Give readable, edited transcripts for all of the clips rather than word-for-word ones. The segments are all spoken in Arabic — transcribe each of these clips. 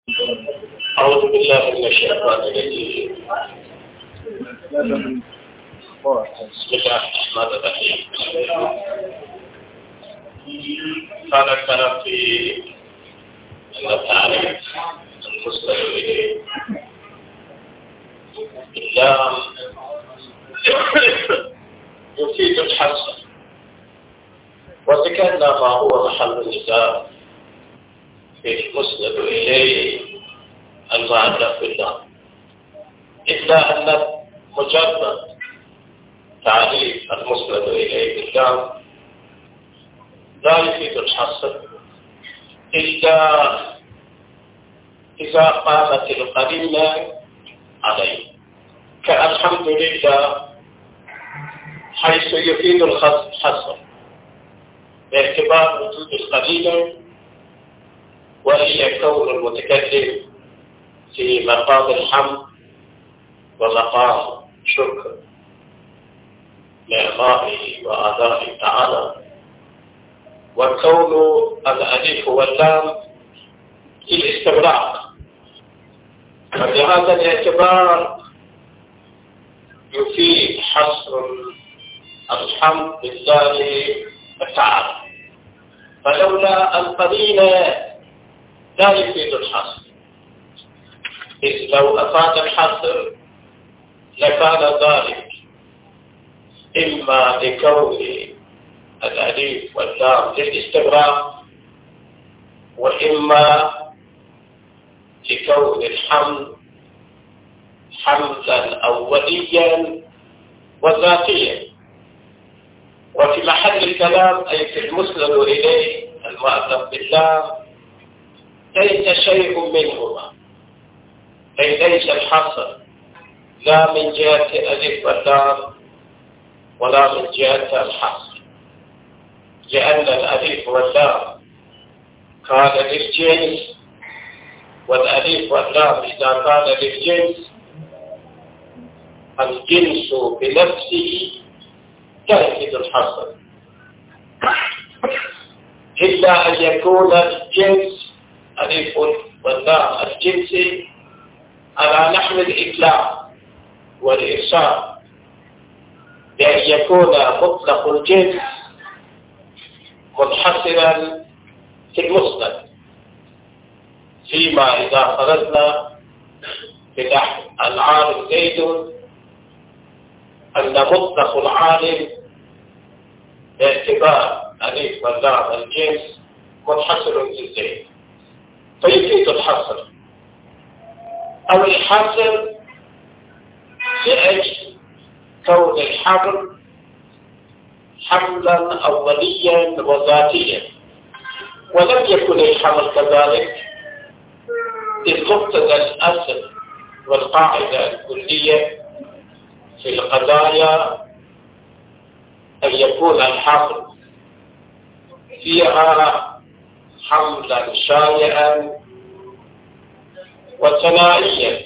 أعوذ بالله من الشيطان الرجيم. بسم الله الرحمن الرحيم. كان الكلام في التعريف المسند إليه اللام يفيد الحصر، وذكرنا ما هو محل النزاع في المسند إليه المعرف بالله، إلا أن مجرد تعريف المسند إليه بالله لا يفيد الحصر إلا إذا قامت القرينة عليه، كالحمد لله حيث يفيد الحصر باعتبار وجود القرينة، وهي كون المتكلم في مقام الحمد ومقام شكر لإعطائه وآدائه تعالى، وكون الألف واللام للاستغراق. فبهذا الاعتبار يفيد حصر الحمد لله تعالى، فلولا القرينة لا يفيد الحصر، إذ لو أفاد الحصر لكان ذلك إما لكون الألف واللام للاستغراق، وإما لكون الحمد حمدا أوليا وذاتيا. وفي محل الكلام أي في المسند إليه المعرف بالله ليس شيء منهما، أي ليس الحصر لا من جهة ألف واللام ولا من جهة الحصر، لأن الألف واللام كان للجنس، والألف واللام إذا كان للجنس الجنس بنفسه لا يفيد الحصر، إلا أن يكون الجنس ألف واللام الجنسي على نحو الإطلاق والإرسال، بأن يكون مطلق الجنس منحصرا في المسند، فيما إذا فرضنا بنحو العالم زيد أن مطلق العالم باعتبار ألف واللام الجنس منحصر في زيد، فيفيد الحصر أو الحصر لأجل كون الحمل حملا أوليا وذاتيا، ولم يكن الحمل كذلك، إذ مقتضى الأصل والقاعدة الكلية في القضايا أن يكون الحمل فيها حملا شائعا وثنائيا،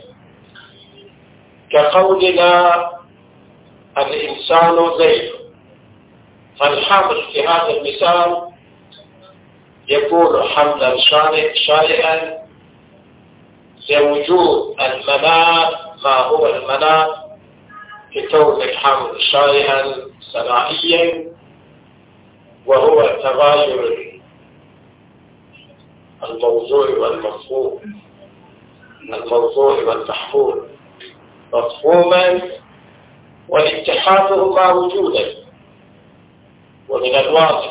كقولنا الإنسان زيد، فالحمل في هذا المثال يكون حملا شائعا لوجود المناط، ما هو المناط في كون الحمل شائعا ثنائيا، وهو تغاير الموضوع والمفهوم، الموضوع والمحفوظ مفهوما، واتحادهما وجودا. ومن الواضح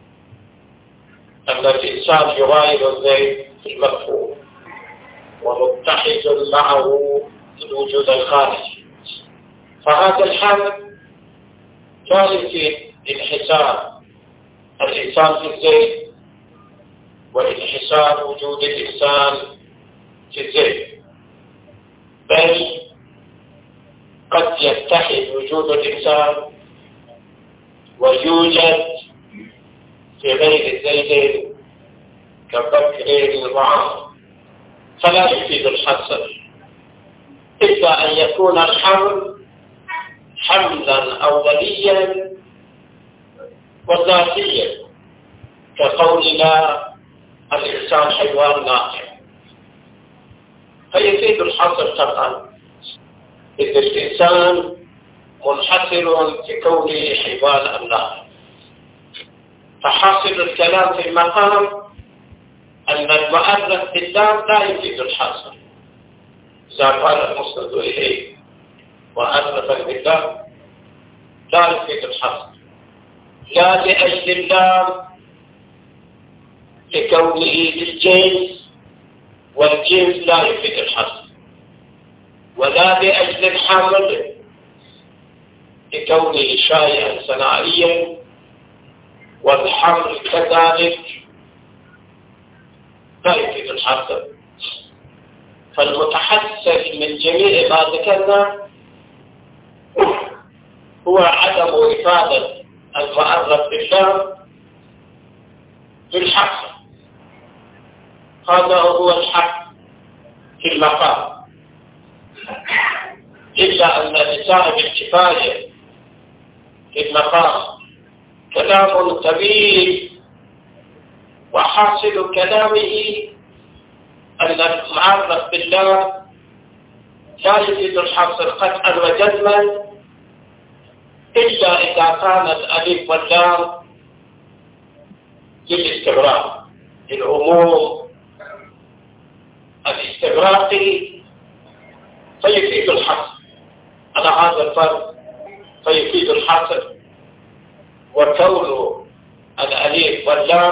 أن الإنسان يغاير زيد في المفهوم ومتحد معه في الوجود الخارجي، فهذا الحمل لا يفيد انحسار الإنسان في الزيد وانحسار وجود الإنسان في الزيد، بل قد يتحد وجود الإنسان ويوجد في غير الزيد كبكر وعمر، فلا يفيد الحصر إلا أن يكون الحمل حملا أوليا وذاتيا، كقولنا الإنسان حيوان ناطق، فيفيد الحصر طبعا إذ الإنسان منحصر في كونه حيوان أم لا. فحاصل الكلام في المقام أن المؤرخ باللام لا يفيد الحصر. إذا قال المسند إليه مؤرخا باللام لا يفيد الحصر، لا لأجل اللام لكونه للجنس، والجنس لا يفيد الحصر، ولا لأجل الحمل لكونه شائعا صناعيا، والحمل كذلك لا يفيد الحصر. فالمتحسس من جميع ما ذكرنا هو عدم إفادة المؤرخ باللام بالحصر. هذا هو الحق في المقام، إلا أن لصاحب الكفاية في المقام كلام طويل، وحاصل كلامه أن المعرف باللام لا يفيد الحصر قطعا وجزما إلا إذا كان الألف واللام للاستغراق، للعموم الاستغراقي، فيفيد الحصر على هذا الفرق، فيفيد الحصر. وكون الألف واللام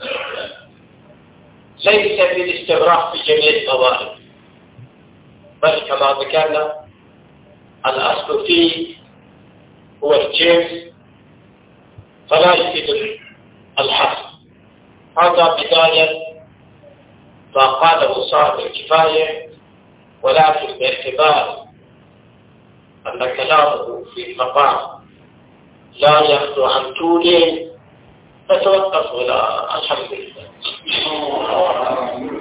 ليس بالاستغراق في جميع الموارد، بل كما ذكرنا الأصل فيه هو الجنس، فلا يفيد الحصر. هذا بداية ما قاله صاحب الكفاية، ولكن باعتبار أن كلامه في المقام لا يخلو عن طول، فتوقف ولا الحمد لله.